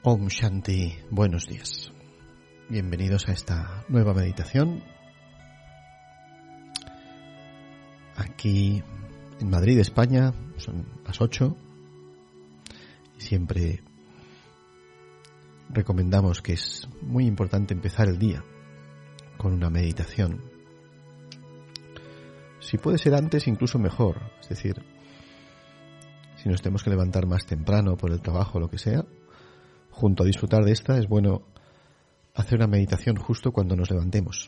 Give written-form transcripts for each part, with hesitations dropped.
Om Shanti, buenos días. Bienvenidos a esta nueva meditación. Aquí en Madrid, España, son las 8 y siempre recomendamos que es muy importante empezar el día con una meditación. Si puede ser antes, incluso mejor. Es decir, si nos tenemos que levantar más temprano por el trabajo o lo que sea, junto a disfrutar de esta, es bueno hacer una meditación justo cuando nos levantemos.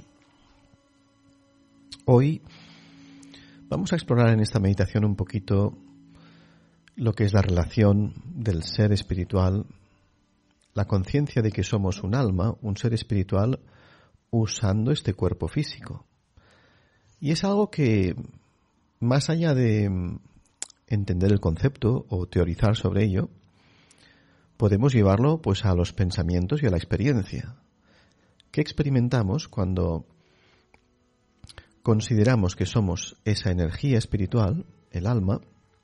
Hoy vamos a explorar en esta meditación un poquito lo que es la relación del ser espiritual, la conciencia de que somos un alma, un ser espiritual, usando este cuerpo físico. Y es algo que, más allá de entender el concepto o teorizar sobre ello, podemos llevarlo pues a los pensamientos y a la experiencia. ¿Qué experimentamos cuando consideramos que somos esa energía espiritual, el alma,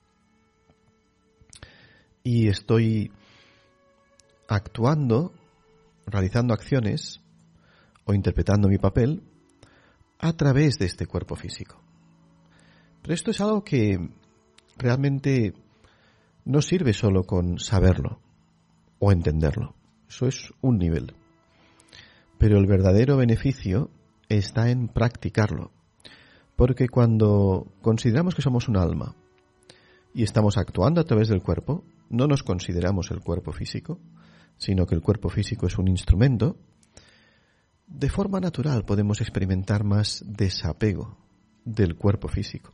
y estoy actuando, realizando acciones o interpretando mi papel a través de este cuerpo físico? Pero esto es algo que realmente no sirve solo con saberlo o entenderlo. Eso es un nivel. Pero el verdadero beneficio está en practicarlo. Porque cuando consideramos que somos un alma y estamos actuando a través del cuerpo, no nos consideramos el cuerpo físico, sino que el cuerpo físico es un instrumento, de forma natural podemos experimentar más desapego del cuerpo físico.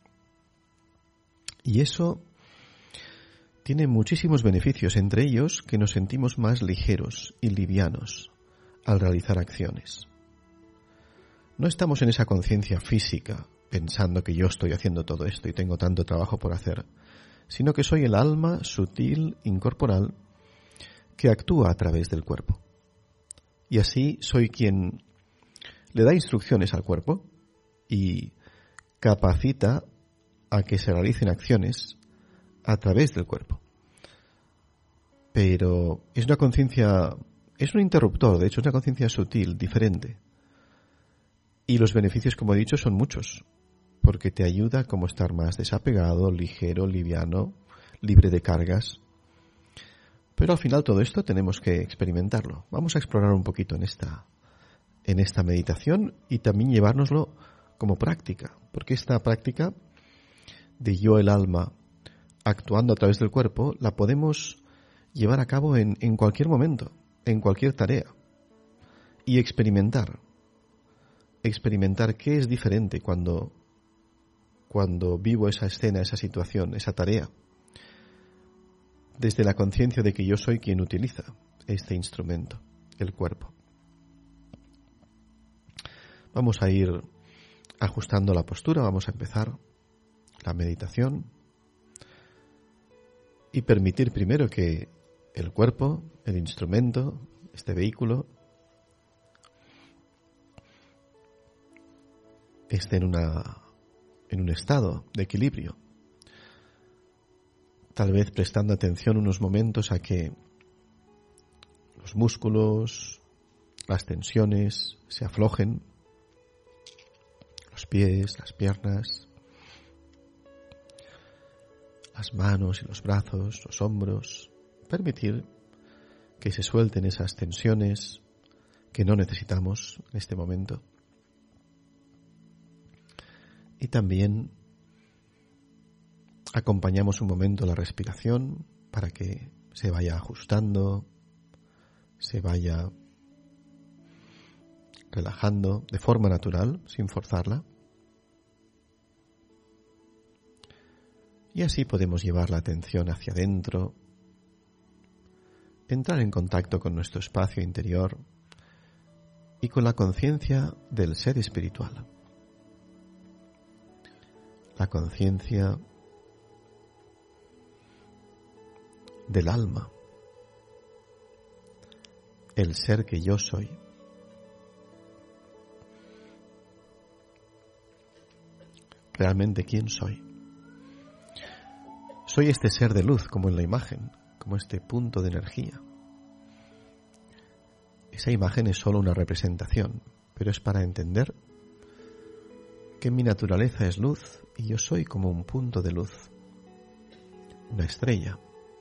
Y eso tiene muchísimos beneficios, entre ellos que nos sentimos más ligeros y livianos al realizar acciones. No estamos en esa conciencia física pensando que yo estoy haciendo todo esto y tengo tanto trabajo por hacer, sino que soy el alma sutil, incorporal, que actúa a través del cuerpo. Y así soy quien le da instrucciones al cuerpo y capacita a que se realicen acciones a través del cuerpo. Pero es una conciencia, es un interruptor, de hecho es una conciencia sutil, diferente. Y los beneficios, como he dicho, son muchos, porque te ayuda a como estar más desapegado, ligero, liviano, libre de cargas. Pero al final todo esto tenemos que experimentarlo. Vamos a explorar un poquito en esta meditación y también llevárnoslo como práctica, porque esta práctica de yo, el alma, actuando a través del cuerpo, la podemos llevar a cabo en cualquier momento, en cualquier tarea, y experimentar qué es diferente cuando vivo esa escena, esa situación, esa tarea, desde la conciencia de que yo soy quien utiliza este instrumento, el cuerpo. Vamos a ir ajustando la postura, vamos a empezar la meditación y permitir primero que el cuerpo, el instrumento, este vehículo, esté en un estado de equilibrio. Tal vez prestando atención unos momentos a que los músculos, las tensiones se aflojen, los pies, las piernas, las manos y los brazos, los hombros. Permitir que se suelten esas tensiones que no necesitamos en este momento. Y también acompañamos un momento la respiración para que se vaya ajustando, se vaya relajando de forma natural, sin forzarla. Y así podemos llevar la atención hacia adentro, entrar en contacto con nuestro espacio interior y con la conciencia del ser espiritual. La conciencia del alma, el ser que yo soy. Realmente, ¿quién soy? Soy este ser de luz, como en la imagen, como este punto de energía. Esa imagen es solo una representación, pero es para entender que mi naturaleza es luz y yo soy como un punto de luz, una estrella.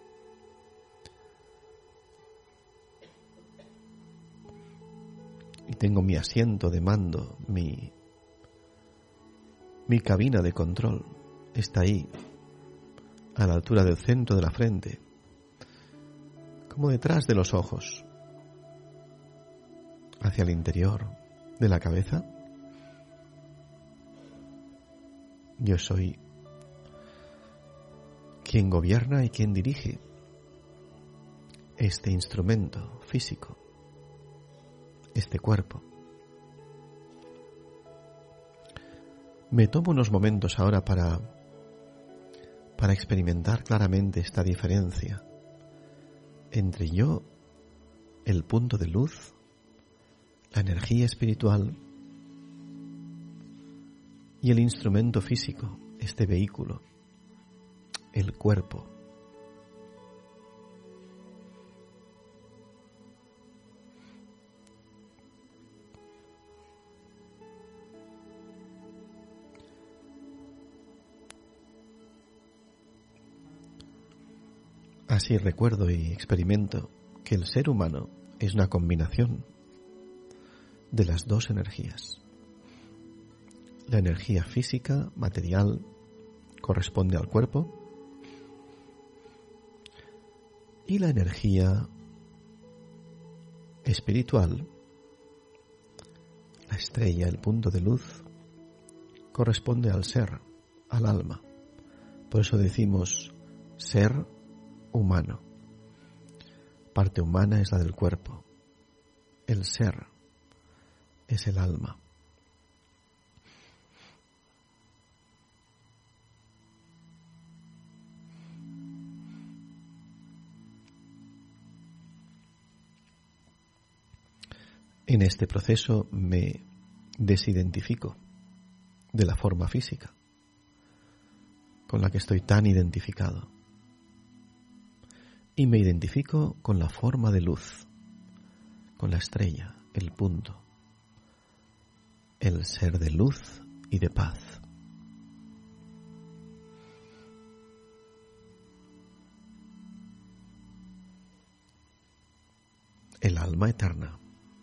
Y tengo mi asiento de mando, mi cabina de control está ahí, a la altura del centro de la frente, como detrás de los ojos, hacia el interior de la cabeza. Yo soy quien gobierna y quien dirige este instrumento físico, este cuerpo. Me tomo unos momentos ahora para experimentar claramente esta diferencia entre yo, el punto de luz, la energía espiritual, y el instrumento físico, este vehículo, el cuerpo. Así recuerdo y experimento que el ser humano es una combinación de las dos energías. La energía física, material, corresponde al cuerpo, y la energía espiritual, la estrella, el punto de luz, corresponde al ser, al alma. Por eso decimos ser humano. Parte humana es la del cuerpo. El ser es el alma. En este proceso me desidentifico de la forma física con la que estoy tan identificado y me identifico con la forma de luz, con la estrella, el punto, el ser de luz y de paz. El alma eterna.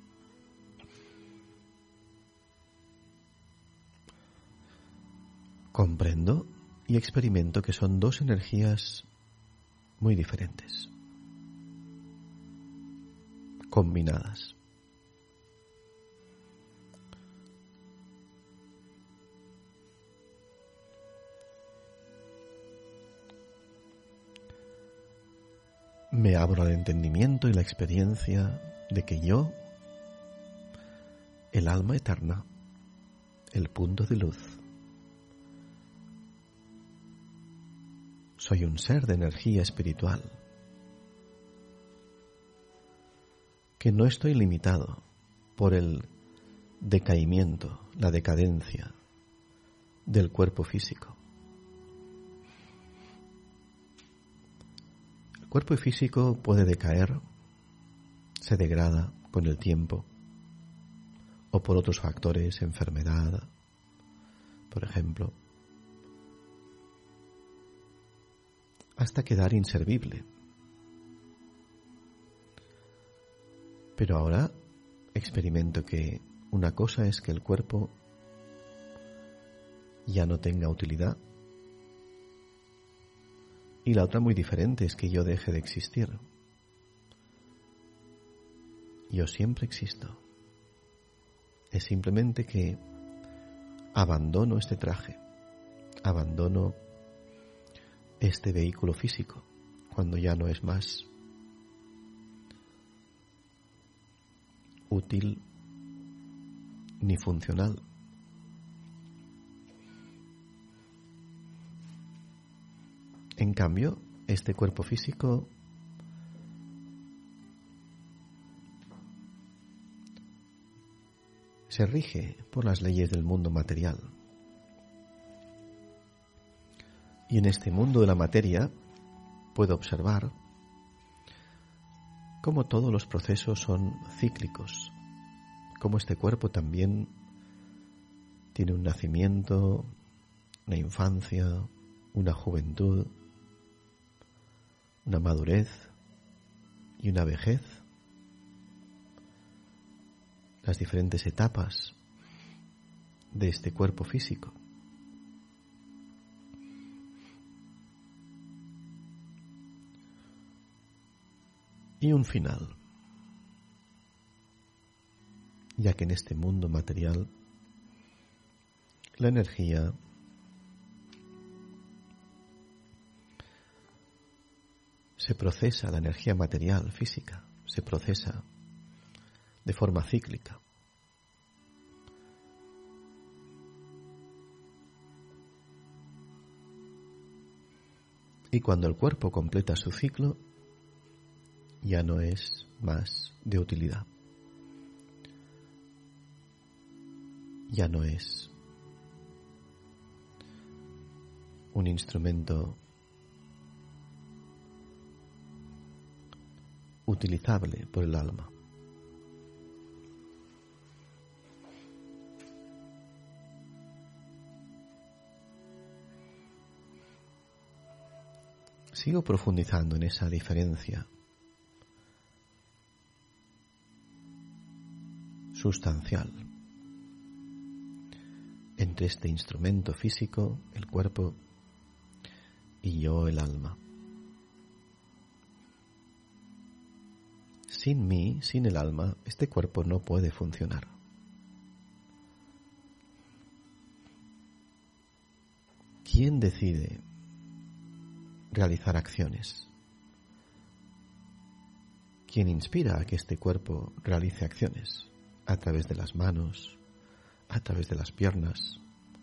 Comprendo y experimento que son dos energías muy diferentes, combinadas. Me abro al entendimiento y la experiencia de que yo, el alma eterna, el punto de luz, soy un ser de energía espiritual, que no estoy limitado por el decaimiento, la decadencia del cuerpo físico. El cuerpo físico puede decaer, se degrada con el tiempo, o por otros factores, enfermedad, por ejemplo, hasta quedar inservible. Pero ahora experimento que una cosa es que el cuerpo ya no tenga utilidad y la otra muy diferente es que yo deje de existir. Yo siempre existo. Es simplemente que abandono este traje, abandono este vehículo físico cuando ya no es más útil ni funcional. En cambio, este cuerpo físico se rige por las leyes del mundo material. Y en este mundo de la materia puedo observar cómo todos los procesos son cíclicos, cómo este cuerpo también tiene un nacimiento, una infancia, una juventud, una madurez y una vejez, las diferentes etapas de este cuerpo físico. Y un final, ya que en este mundo material la energía se procesa, la energía material, física, se procesa de forma cíclica. Y cuando el cuerpo completa su ciclo, ya no es más de utilidad. Ya no es un instrumento utilizable por el alma. Sigo profundizando en esa diferencia sustancial entre este instrumento físico, el cuerpo, y yo, el alma. Sin mí, sin el alma, este cuerpo no puede funcionar. ¿Quién decide realizar acciones? ¿Quién inspira a que este cuerpo realice acciones? A través de las manos, a través de las piernas,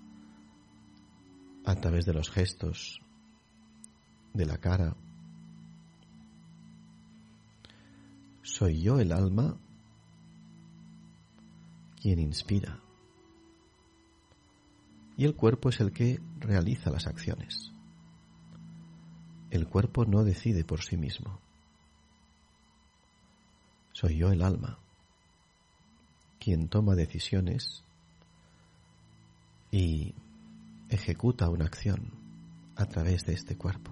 a través de los gestos, de la cara. Soy yo, el alma, quien inspira. Y el cuerpo es el que realiza las acciones. El cuerpo no decide por sí mismo. Soy yo, el alma, quien toma decisiones y ejecuta una acción a través de este cuerpo.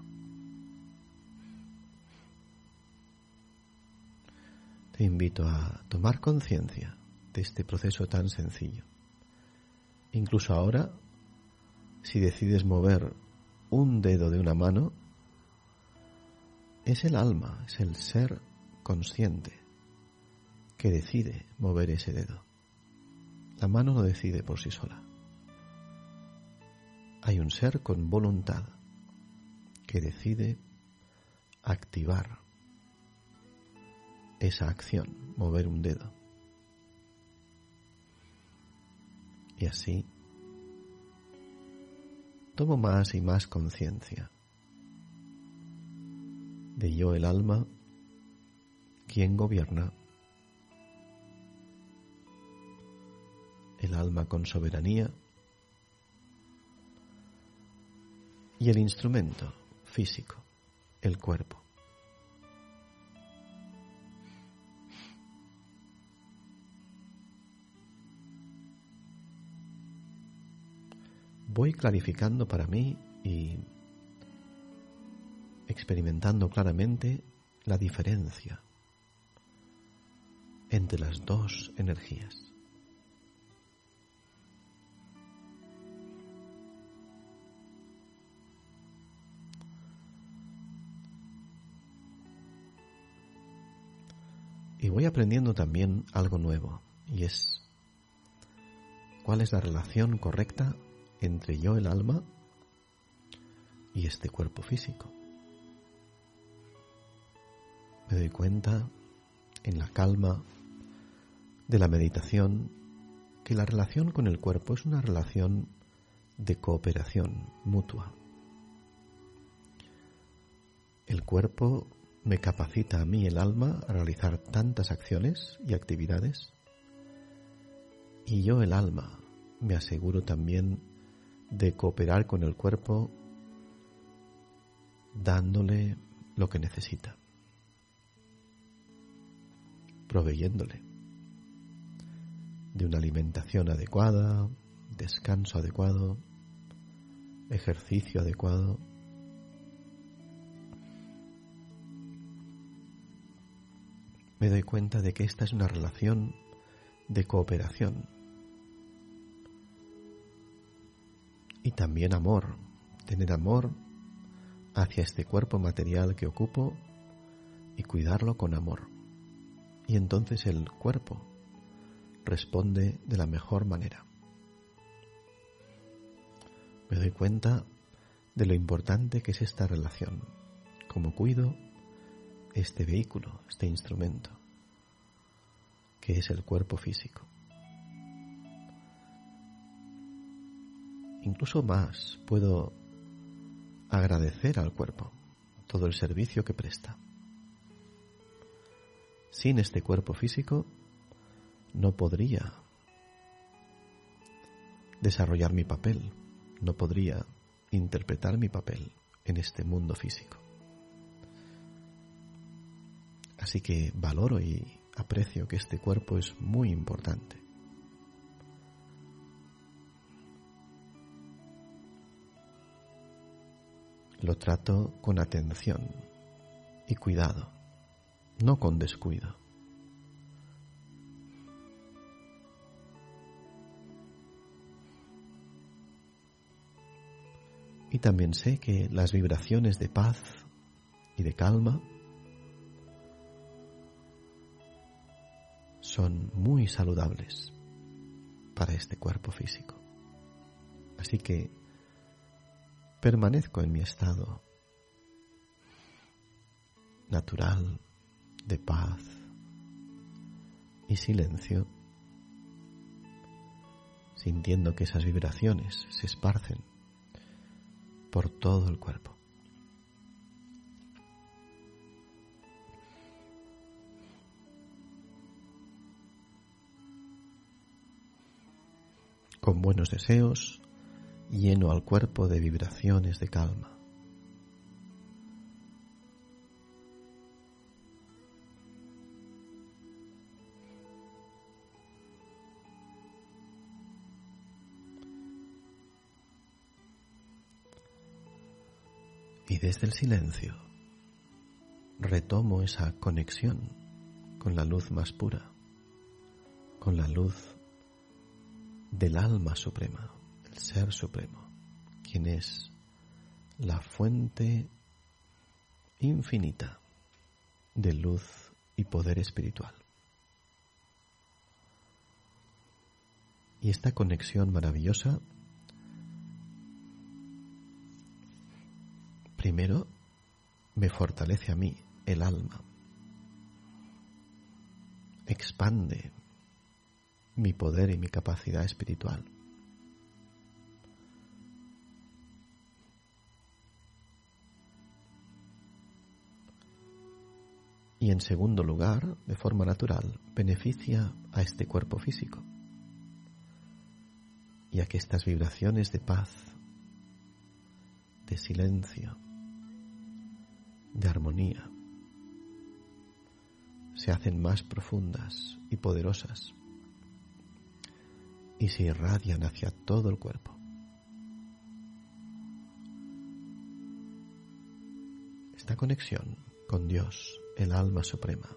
Te invito a tomar conciencia de este proceso tan sencillo. Incluso ahora, si decides mover un dedo de una mano, es el alma, es el ser consciente que decide mover ese dedo. La mano no decide por sí sola. Hay un ser con voluntad que decide activar esa acción, mover un dedo. Y así tomo más y más conciencia de yo, el alma, quien gobierna, el alma con soberanía, y el instrumento físico, el cuerpo. Voy clarificando para mí y experimentando claramente la diferencia entre las dos energías. Y voy aprendiendo también algo nuevo, y es cuál es la relación correcta entre yo, el alma, y este cuerpo físico. Me doy cuenta, en la calma de la meditación, que la relación con el cuerpo es una relación de cooperación mutua. El cuerpo me capacita a mí, el alma, a realizar tantas acciones y actividades, y yo, el alma, me aseguro también de cooperar con el cuerpo dándole lo que necesita. proveyéndole de una alimentación adecuada, descanso adecuado, ejercicio adecuado. Me doy cuenta de que esta es una relación de cooperación y también amor, tener amor hacia este cuerpo material que ocupo y cuidarlo con amor. Y entonces el cuerpo responde de la mejor manera. Me doy cuenta de lo importante que es esta relación, cómo cuido este vehículo, este instrumento, que es el cuerpo físico. Incluso más, puedo agradecer al cuerpo todo el servicio que presta. Sin este cuerpo físico no podría desarrollar mi papel, no podría interpretar mi papel en este mundo físico. Así que valoro y aprecio que este cuerpo es muy importante. Lo trato con atención y cuidado, no con descuido. Y también sé que las vibraciones de paz y de calma son muy saludables para este cuerpo físico. Así que permanezco en mi estado natural de paz y silencio, sintiendo que esas vibraciones se esparcen por todo el cuerpo. Con buenos deseos, lleno al cuerpo de vibraciones de calma. Y desde el silencio retomo esa conexión con la luz más pura, con la luz del alma suprema, el ser supremo, quien es la fuente infinita de luz y poder espiritual. Y esta conexión maravillosa primero me fortalece a mí el alma, expande mi poder y mi capacidad espiritual. Y en segundo lugar, de forma natural, beneficia a este cuerpo físico, ya que estas vibraciones de paz, de silencio, de armonía, se hacen más profundas y poderosas y se irradian hacia todo el cuerpo. Esta conexión con Dios, el alma suprema,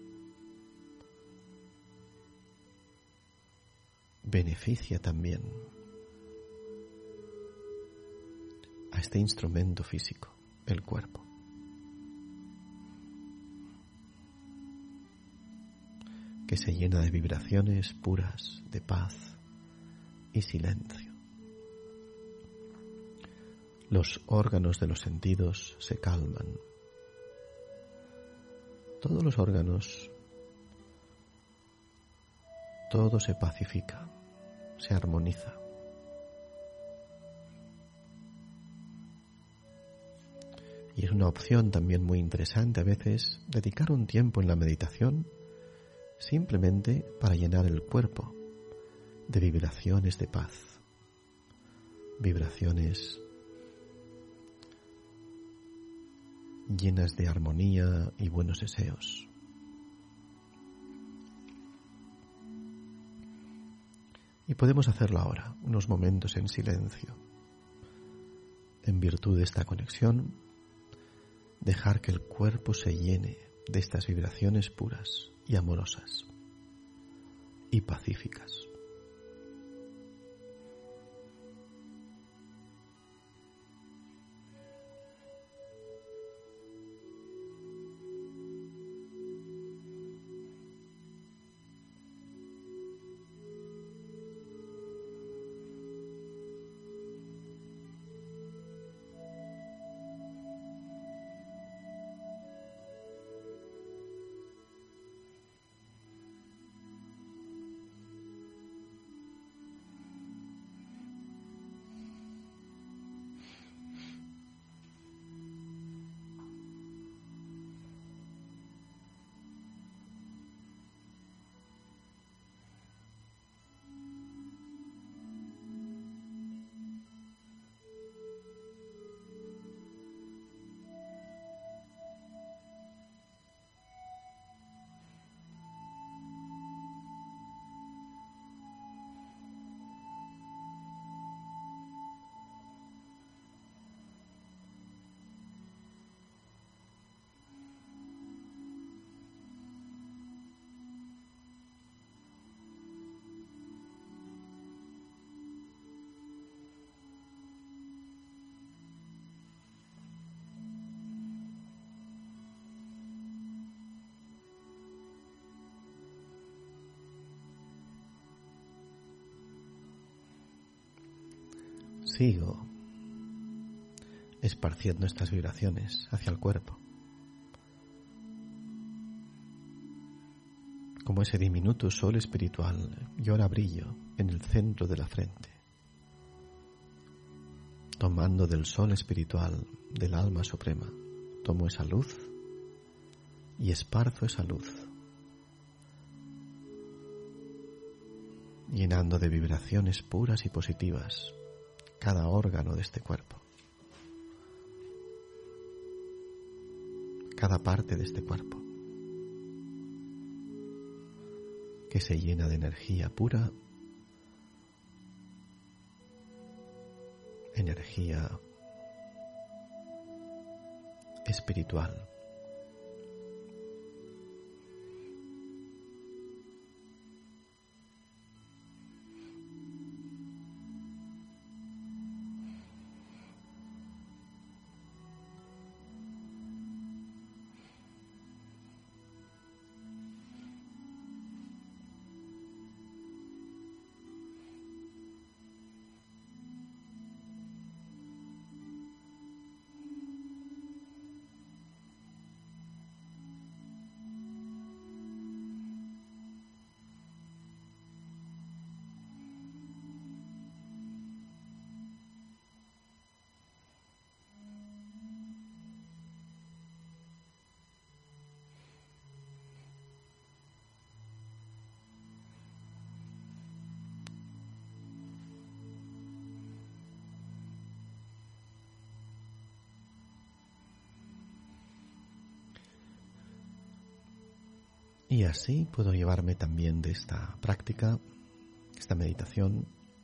beneficia también a este instrumento físico, el cuerpo. Que se llena de vibraciones puras, de paz y silencio. Los órganos de los sentidos se calman. Todos los órganos, todo se pacifica, se armoniza. Y es una opción también muy interesante a veces dedicar un tiempo en la meditación simplemente para llenar el cuerpo de vibraciones de paz, vibraciones llenas de armonía y buenos deseos. podemos hacerlo ahora, unos momentos en silencio. En virtud de esta conexión, dejar que el cuerpo se llene de estas vibraciones puras y amorosas y pacíficas. Sigo esparciendo estas vibraciones hacia el cuerpo, como ese diminuto sol espiritual. Yo ahora brillo en el centro de la frente, tomando del sol espiritual del alma suprema. Tomo esa luz y esparzo esa luz, llenando de vibraciones puras y positivas cada órgano de este cuerpo, cada parte de este cuerpo, que se llena de energía pura, energía espiritual. Y así puedo llevarme también de esta práctica, esta meditación,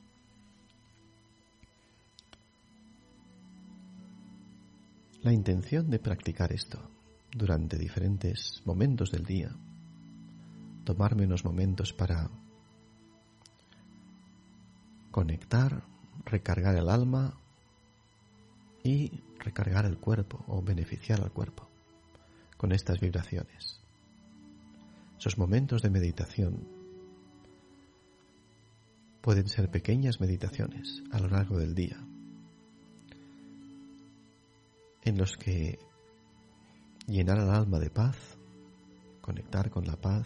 la intención de practicar esto durante diferentes momentos del día, tomarme unos momentos para conectar, recargar el alma y recargar el cuerpo o beneficiar al cuerpo con estas vibraciones. Esos momentos de meditación pueden ser pequeñas meditaciones a lo largo del día, en los que llenar al alma de paz, conectar con la paz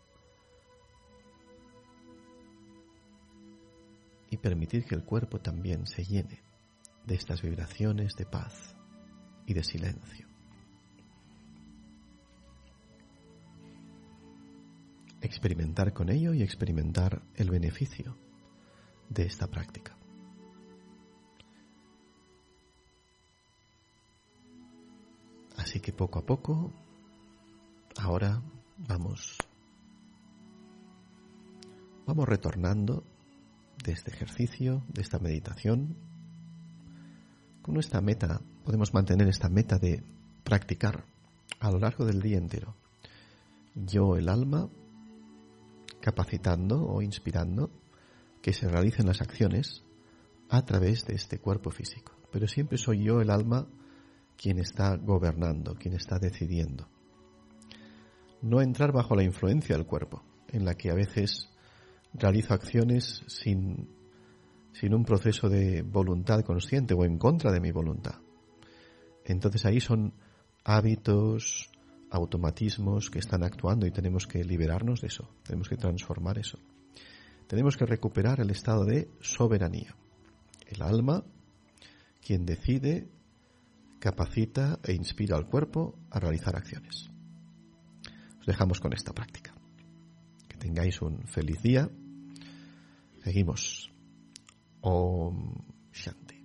y permitir que el cuerpo también se llene de estas vibraciones de paz y de silencio. Experimentar con ello y experimentar el beneficio de esta práctica. Así que poco a poco, ahora vamos retornando de este ejercicio, de esta meditación, con nuestra meta, podemos mantener esta meta de practicar a lo largo del día entero. Yo, el alma, capacitando o inspirando que se realicen las acciones a través de este cuerpo físico. Pero siempre soy yo, el alma, quien está gobernando, quien está decidiendo. No entrar bajo la influencia del cuerpo, en la que a veces realizo acciones sin un proceso de voluntad consciente o en contra de mi voluntad. Entonces ahí son hábitos, automatismos que están actuando y tenemos que liberarnos de eso, tenemos que transformar eso. Tenemos que recuperar el estado de soberanía. El alma, quien decide, capacita e inspira al cuerpo a realizar acciones. Os dejamos con esta práctica. Que tengáis un feliz día. Seguimos. Om Shanti.